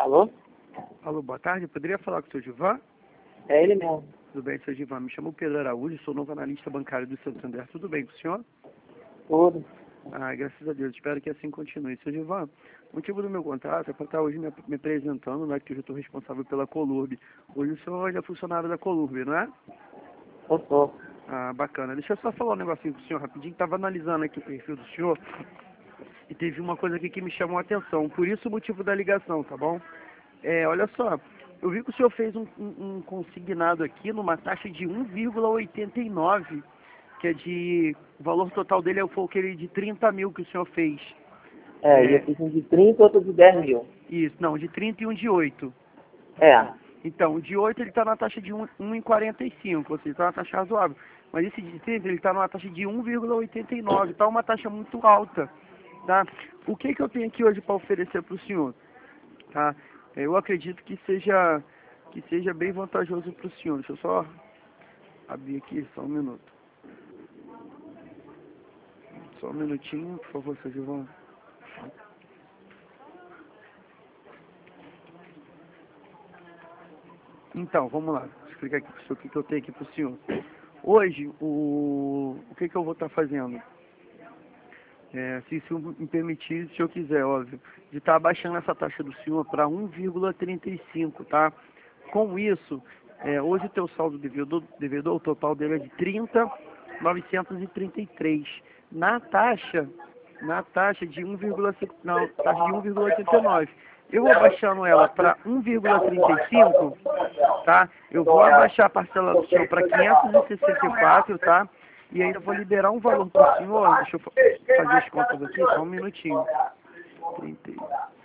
Alô? Alô, boa tarde. Eu poderia falar com o seu Gilvan? É ele mesmo. Tudo bem, seu Gilvan? Me chamo Pedro Araújo, sou novo analista bancário do Santander. Tudo bem com o senhor? Tudo. Ah, graças a Deus. Espero que assim continue. Seu Gilvan, o motivo do meu contrato é para estar hoje me apresentando, né, que eu estou responsável pela Colurb. Hoje o senhor é funcionário da Colurb, não é? Eu sou. Ah, bacana. Deixa eu só falar um negocinho com o senhor rapidinho. Estava analisando aqui o perfil do senhor e teve uma coisa aqui que me chamou a atenção. Por isso o motivo da ligação, tá bom? Olha só, eu vi que o senhor fez um consignado aqui numa taxa de 1,89, que é de... O valor total dele foi aquele de 30 mil que o senhor fez. Eu fiz um de 30 outro de 10 mil. Isso, não, de 30 e um de 8. É. Então, o de 8 ele está na taxa de 1,45, ou seja, está na taxa razoável. Mas esse de 30 ele está numa taxa de 1,89, está uma taxa muito alta, tá? O que eu tenho aqui hoje para oferecer para o senhor? Tá? Eu acredito que seja bem vantajoso para o senhor. Deixa eu só abrir aqui, só um minuto. Só um minutinho, por favor, seu Gilvan. Então, vamos lá. Vou explicar aqui para o senhor o que eu tenho aqui para o senhor. Hoje, o que eu vou estar fazendo? Se o senhor me permitir, se eu quiser, óbvio, de estar abaixando essa taxa do senhor para 1,35, tá? Com isso, hoje o teu saldo devedor, o total dele é de 30.933. Na taxa de 1,89. Eu vou abaixando ela para 1,35, tá? Eu vou abaixar a parcela do senhor para 564, tá? E ainda vou liberar um valor para o senhor. Deixa eu fazer as contas aqui, só um minutinho. 30.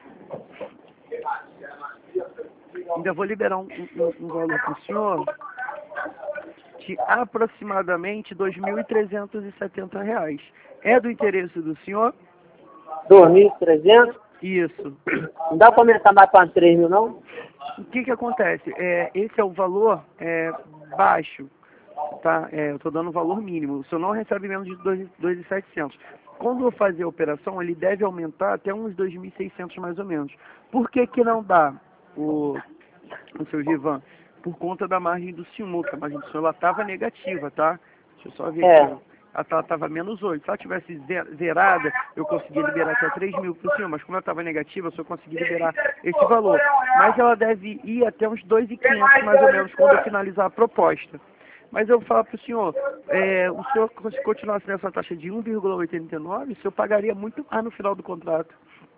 Ainda vou liberar um valor para o senhor de aproximadamente R$ 2.370. É do interesse do senhor? 2.300? Isso. Não dá para aumentar mais para 3 mil, não? O que acontece? Esse é o valor baixo, tá? Eu estou dando o valor mínimo. O senhor não recebe menos de 2.700. Quando eu fazer a operação, ele deve aumentar até uns 2.600 mais ou menos. Por que não dá, o seu Givan? Por conta da margem do senhor, que a margem do senhor estava negativa, tá? Deixa eu só ver aqui. Ela estava menos 8. Se ela tivesse zerada, eu conseguia liberar até 3 mil para o senhor, mas como ela estava negativa, eu só consegui liberar esse valor. Mas ela deve ir até uns 2.500 mais ou menos quando eu finalizar a proposta. Mas eu vou falar para o senhor, o senhor se continuasse nessa taxa de 1,89, o senhor pagaria muito mais no final do contrato.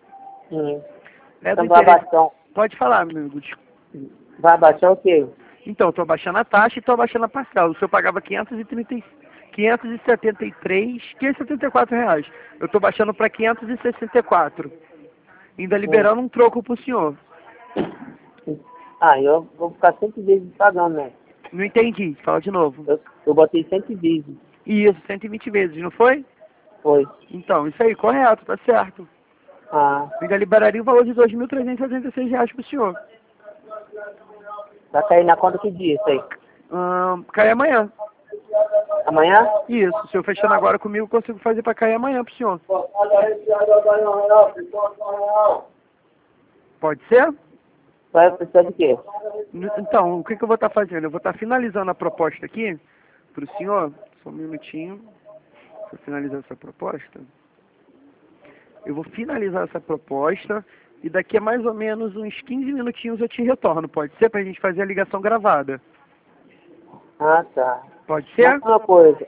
Então vai abaixar. Pode falar, meu amigo. Vai abaixar o quê? Então, estou abaixando a taxa e estou abaixando a parcela. O senhor pagava 574 reais. Eu estou baixando para 564. Ainda liberando um troco para o senhor. Eu vou ficar 120 pagando, né? Não entendi. Fala de novo. Eu botei 120. Isso, 120 vezes, não foi? Foi. Então, isso aí, correto, tá certo. Ainda liberaria o valor de R$ 2.376 para o senhor. Vai cair na conta que dia isso aí? Cai amanhã. Amanhã? Isso, se eu fechando agora comigo, eu consigo fazer para cair amanhã pro senhor. Pode ser? Vai precisar de quê? Então, o que eu vou estar fazendo? Eu vou estar finalizando a proposta aqui pro senhor. Só um minutinho. Deixa eu finalizar essa proposta. Eu vou finalizar essa proposta e daqui a mais ou menos uns 15 minutinhos eu te retorno. Pode ser? Pra gente fazer a ligação gravada. Tá. Pode ser? Mas uma coisa,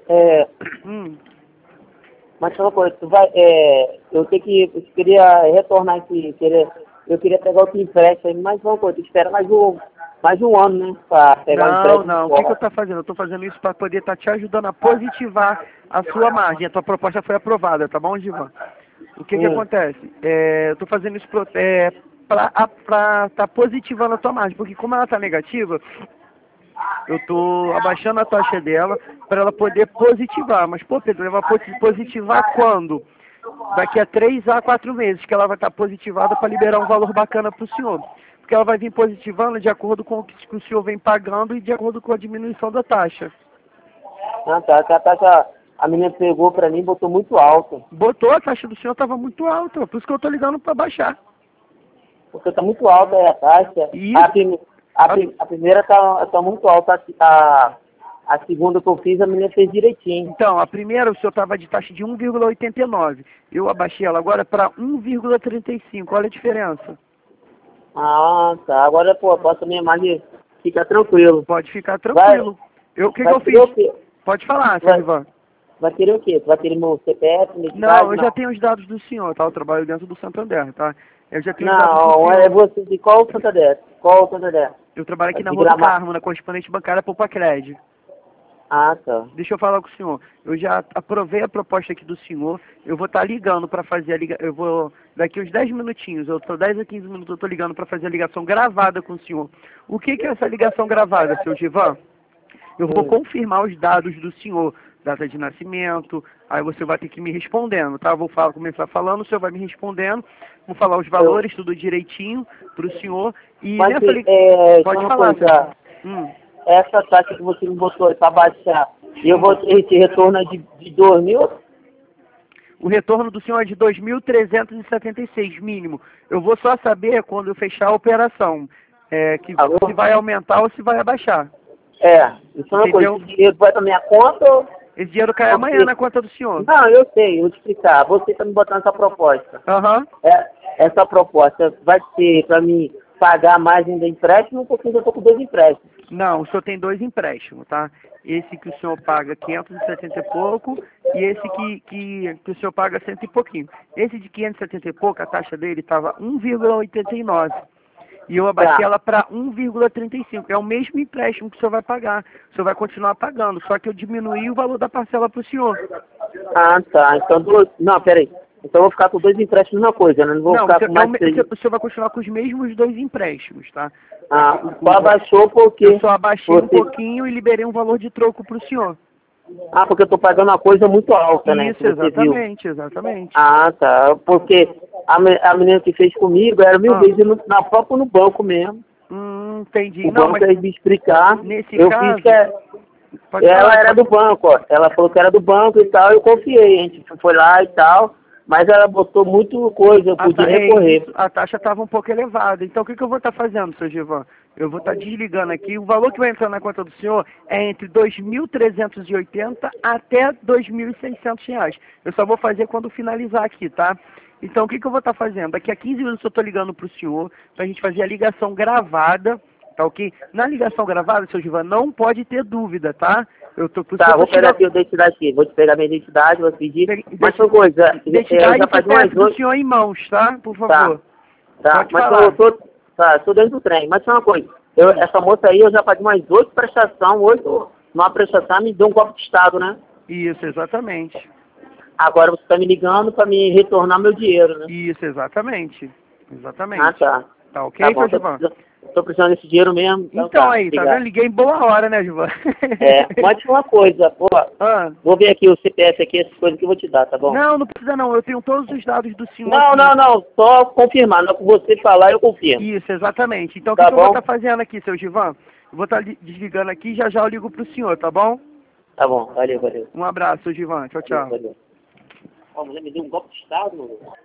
tu vai, eu queria retornar aqui, eu queria pegar outro empréstimo, mas uma coisa, tu espera mais um ano, né, para pegar o empréstimo. Não, o que eu estou fazendo? Eu estou fazendo isso para poder estar te ajudando a positivar a sua margem. A tua proposta foi aprovada, tá bom, Givan? O que acontece? Eu estou fazendo isso para estar positivando a tua margem, porque como ela está negativa, eu estou abaixando a taxa dela para ela poder positivar. Mas, pô, Pedro, ela vai positivar quando? Daqui a 3 a 4 meses que ela vai estar positivada para liberar um valor bacana para o senhor. Porque ela vai vir positivando de acordo com o que o senhor vem pagando e de acordo com a diminuição da taxa. Tá, que a taxa, a menina pegou para mim, botou muito alto. Botou, a taxa do senhor estava muito alta, por isso que eu estou ligando para baixar. Porque tá muito alta a taxa. Isso. A primeira tá muito alta, a segunda que eu fiz, a menina fez direitinho. Então, a primeira o senhor estava de taxa de 1,89. Eu abaixei ela agora para 1,35. Olha a diferença. Ah, tá. Agora, pô, posso minha imagem, fica tranquilo. Pode ficar tranquilo. O que eu fiz? O quê? Pode falar, seu Ivan. Vai querer o quê? Tu vai querer meu CPF? Não, eu já tenho os dados do senhor, tá? Eu trabalho dentro do Santander, tá? Eu já tenho os dados do Não, senhor. é você de qual Santander? Qual Santander? Eu trabalho aqui na De Rua do Gramado. Carmo, na correspondente bancária Poupa-Cred. Ah, tá. Deixa eu falar com o senhor. Eu já aprovei a proposta aqui do senhor. Eu vou estar ligando para fazer a ligação. Eu vou, daqui uns 10 minutinhos, 10 a 15 minutos, eu estou ligando para fazer a ligação gravada com o senhor. O que é essa ligação gravada, seu Givan? Eu vou confirmar os dados do senhor, data de nascimento, aí você vai ter que ir me respondendo, tá? Eu vou começar falando, o senhor vai me respondendo, vou falar os valores, tudo direitinho para o senhor. E Mas, pode falar, coisa, essa taxa que você me botou para baixar, e eu vou ter esse retorno de 2 mil? O retorno do senhor é de 2.376, mínimo. Eu vou só saber quando eu fechar a operação, se vai aumentar ou se vai abaixar. Isso é uma coisa, esse dinheiro vai para minha conta ou... Esse dinheiro cai amanhã na conta do senhor. Não, eu sei, eu vou te explicar. Você está me botando essa proposta. Essa proposta vai ser para mim pagar mais ainda empréstimo, porque eu estou com 2 empréstimos. Não, o senhor tem 2 empréstimos, tá? Esse que o senhor paga 570 e pouco e esse que o senhor paga 100 e pouquinho. Esse de 570 e pouco, a taxa dele estava 1,89. E eu abaixei ela para 1,35. É o mesmo empréstimo que o senhor vai pagar. O senhor vai continuar pagando, só que eu diminuí o valor da parcela para o senhor. Ah, tá. Então, não, peraí. Então eu vou ficar com 2 empréstimos na coisa, né? Não vou ficar com mais... O senhor vai continuar com os mesmos 2 empréstimos, tá? Só abaixou porque... Eu só abaixei um pouquinho e liberei um valor de troco para o senhor. Porque eu tô pagando uma coisa muito alta, né? Isso, exatamente, exatamente. Ah, tá. Porque a menina que fez comigo era 1000 vezes no banco mesmo. Entendi. O banco ia me explicar. Nesse eu caso... fiz que ela era do banco, ó. Ela falou que era do banco e tal, eu confiei. A gente foi lá e tal, mas ela botou muito coisa, eu podia recorrer. A taxa estava um pouco elevada. Então o que eu vou estar fazendo, seu Givan? Eu vou estar desligando aqui. O valor que vai entrar na conta do senhor é entre 2.380 até 2.600 reais. Eu só vou fazer quando finalizar aqui, tá? Então o que eu vou estar fazendo? Daqui a 15 minutos eu estou ligando para o senhor, para a gente fazer a ligação gravada, tá ok? Na ligação gravada, seu Givan, não pode ter dúvida, tá? Vou pegar aqui a identidade aqui. Vou te pegar minha identidade, vou pedir. Mas uma coisa, identidade e CPF do senhor em mãos, tá? Por favor. Tá, mas eu tô dentro do trem. Mas uma coisa, essa moça aí, eu já paguei mais 8 prestações, numa prestação, me deu um golpe de Estado, né? Isso, exatamente. Agora você está me ligando para me retornar meu dinheiro, né? Isso, exatamente. Exatamente. Ah, tá. Tá ok, seu Givan? Tô precisando desse dinheiro mesmo. Então aí, tá vendo? Liguei em boa hora, né, Givan? Mas uma coisa, pô. Vou ver aqui o CPF aqui, essas coisas que eu vou te dar, tá bom? Não precisa não. Eu tenho todos os dados do senhor. Não. Só confirmar. Não, com você falar, eu confirmo. Isso, exatamente. Então o que eu vou estar fazendo aqui, seu Givan? Eu vou estar desligando aqui e já eu ligo pro senhor, tá bom? Tá bom, valeu. Um abraço, seu Givan. Tchau, tchau. Valeu. Ó, a mulher me deu um golpe de Estado, mano.